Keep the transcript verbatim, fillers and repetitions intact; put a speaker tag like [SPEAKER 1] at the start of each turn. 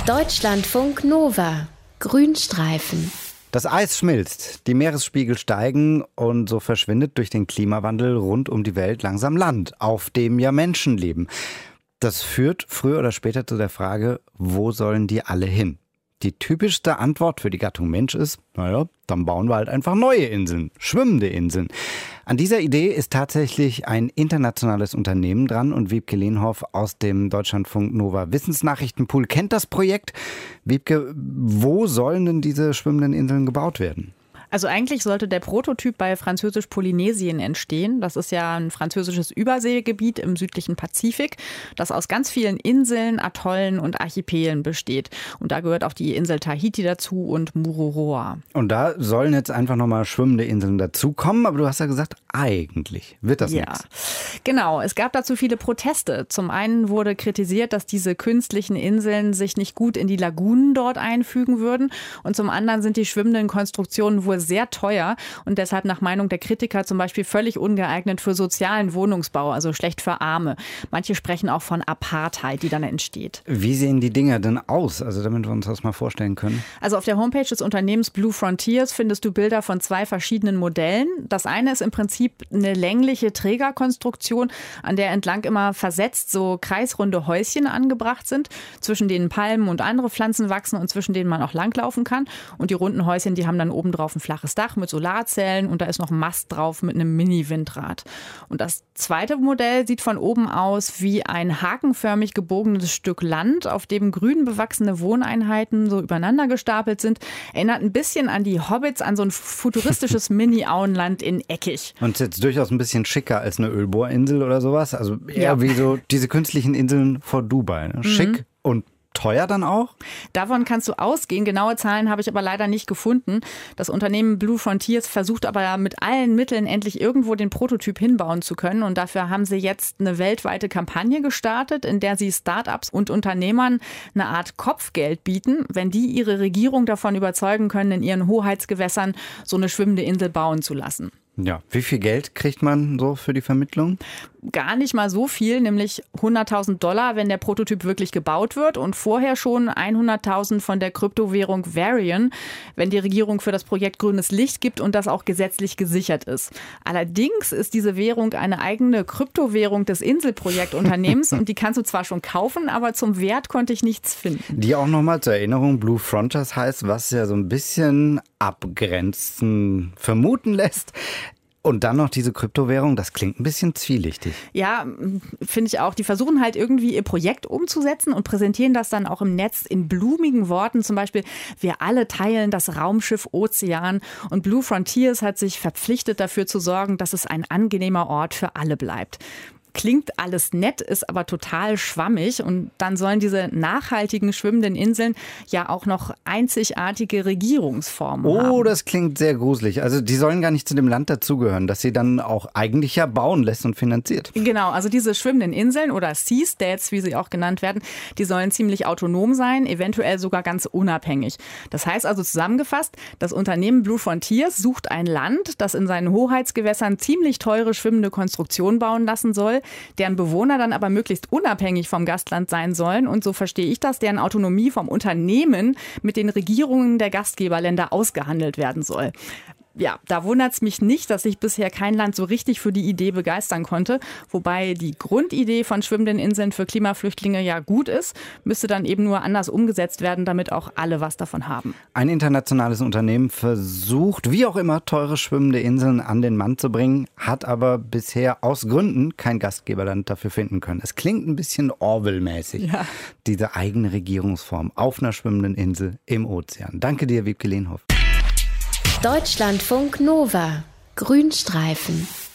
[SPEAKER 1] Deutschlandfunk Nova. Grünstreifen.
[SPEAKER 2] Das Eis schmilzt, die Meeresspiegel steigen und so verschwindet durch den Klimawandel rund um die Welt langsam Land, auf dem ja Menschen leben. Das führt früher oder später zu der Frage, wo sollen die alle hin? Die typischste Antwort für die Gattung Mensch ist, naja, dann bauen wir halt einfach neue Inseln, schwimmende Inseln. An dieser Idee ist tatsächlich ein internationales Unternehmen dran und Wiebke Lehnhoff aus dem Deutschlandfunk Nova Wissensnachrichtenpool kennt das Projekt. Wiebke, wo sollen denn diese schwimmenden Inseln gebaut werden?
[SPEAKER 3] Also eigentlich sollte der Prototyp bei Französisch-Polynesien entstehen. Das ist ja ein französisches Überseegebiet im südlichen Pazifik, das aus ganz vielen Inseln, Atollen und Archipelen besteht. Und da gehört auch die Insel Tahiti dazu und Mururoa.
[SPEAKER 2] Und da sollen jetzt einfach nochmal schwimmende Inseln dazukommen. Aber du hast ja gesagt, eigentlich wird das
[SPEAKER 3] ja,
[SPEAKER 2] nichts.
[SPEAKER 3] Genau. Es gab dazu viele Proteste. Zum einen wurde kritisiert, dass diese künstlichen Inseln sich nicht gut in die Lagunen dort einfügen würden. Und zum anderen sind die schwimmenden Konstruktionen wohl sehr teuer und deshalb nach Meinung der Kritiker zum Beispiel völlig ungeeignet für sozialen Wohnungsbau, also schlecht für Arme. Manche sprechen auch von Apartheid, die dann entsteht.
[SPEAKER 2] Wie sehen die Dinger denn aus, also damit wir uns das mal vorstellen können?
[SPEAKER 3] Also auf der Homepage des Unternehmens Blue Frontiers findest du Bilder von zwei verschiedenen Modellen. Das eine ist im Prinzip eine längliche Trägerkonstruktion, an der entlang immer versetzt so kreisrunde Häuschen angebracht sind, zwischen denen Palmen und andere Pflanzen wachsen und zwischen denen man auch langlaufen kann. Und die runden Häuschen, die haben dann obendrauf ein flaches Dach mit Solarzellen und da ist noch ein Mast drauf mit einem Mini-Windrad. Und das zweite Modell sieht von oben aus wie ein hakenförmig gebogenes Stück Land, auf dem grün bewachsene Wohneinheiten so übereinander gestapelt sind. Erinnert ein bisschen an die Hobbits, an so ein futuristisches Mini-Auenland in Eckig.
[SPEAKER 2] Und ist jetzt durchaus ein bisschen schicker als eine Ölbohrinsel oder sowas. Also eher
[SPEAKER 3] ja.
[SPEAKER 2] wie so diese künstlichen Inseln vor Dubai. Ne? Schick mhm. und teuer dann auch?
[SPEAKER 3] Davon kannst du ausgehen. Genaue Zahlen habe ich aber leider nicht gefunden. Das Unternehmen Blue Frontiers versucht aber mit allen Mitteln endlich irgendwo den Prototyp hinbauen zu können. Und dafür haben sie jetzt eine weltweite Kampagne gestartet, in der sie Start-ups und Unternehmern eine Art Kopfgeld bieten, wenn die ihre Regierung davon überzeugen können, in ihren Hoheitsgewässern so eine schwimmende Insel bauen zu lassen.
[SPEAKER 2] Ja, wie viel Geld kriegt man so für die Vermittlung?
[SPEAKER 3] Gar nicht mal so viel, nämlich hunderttausend Dollar, wenn der Prototyp wirklich gebaut wird und vorher schon hunderttausend von der Kryptowährung Varian, wenn die Regierung für das Projekt grünes Licht gibt und das auch gesetzlich gesichert ist. Allerdings ist diese Währung eine eigene Kryptowährung des Inselprojektunternehmens und die kannst du zwar schon kaufen, aber zum Wert konnte ich nichts finden.
[SPEAKER 2] Die auch nochmal zur Erinnerung Blue Frontiers heißt, was ja so ein bisschen abgrenzen vermuten lässt. Und dann noch diese Kryptowährung, das klingt ein bisschen zwielichtig.
[SPEAKER 3] Ja, finde ich auch. Die versuchen halt irgendwie ihr Projekt umzusetzen und präsentieren das dann auch im Netz in blumigen Worten. Zum Beispiel, wir alle teilen das Raumschiff Ozean. Und Blue Frontiers hat sich verpflichtet, dafür zu sorgen, dass es ein angenehmer Ort für alle bleibt. Klingt alles nett, ist aber total schwammig. Und dann sollen diese nachhaltigen schwimmenden Inseln ja auch noch einzigartige Regierungsformen
[SPEAKER 2] oh,
[SPEAKER 3] haben.
[SPEAKER 2] Oh, das klingt sehr gruselig. Also die sollen gar nicht zu dem Land dazugehören, das sie dann auch eigentlich ja bauen lässt und finanziert.
[SPEAKER 3] Genau, also diese schwimmenden Inseln oder Sea States, wie sie auch genannt werden, die sollen ziemlich autonom sein, eventuell sogar ganz unabhängig. Das heißt also zusammengefasst, das Unternehmen Blue Frontiers sucht ein Land, das in seinen Hoheitsgewässern ziemlich teure schwimmende Konstruktionen bauen lassen soll, deren Bewohner dann aber möglichst unabhängig vom Gastland sein sollen. Und so verstehe ich das, deren Autonomie vom Unternehmen mit den Regierungen der Gastgeberländer ausgehandelt werden soll. Ja, da wundert es mich nicht, dass sich bisher kein Land so richtig für die Idee begeistern konnte. Wobei die Grundidee von schwimmenden Inseln für Klimaflüchtlinge ja gut ist, müsste dann eben nur anders umgesetzt werden, damit auch alle was davon haben.
[SPEAKER 2] Ein internationales Unternehmen versucht, wie auch immer, teure schwimmende Inseln an den Mann zu bringen, hat aber bisher aus Gründen kein Gastgeberland dafür finden können. Es klingt ein bisschen Orwell-mäßig, ja. Diese eigene Regierungsform auf einer schwimmenden Insel im Ozean. Danke dir, Wiebke Lehnhoff.
[SPEAKER 1] Deutschlandfunk Nova. Grünstreifen.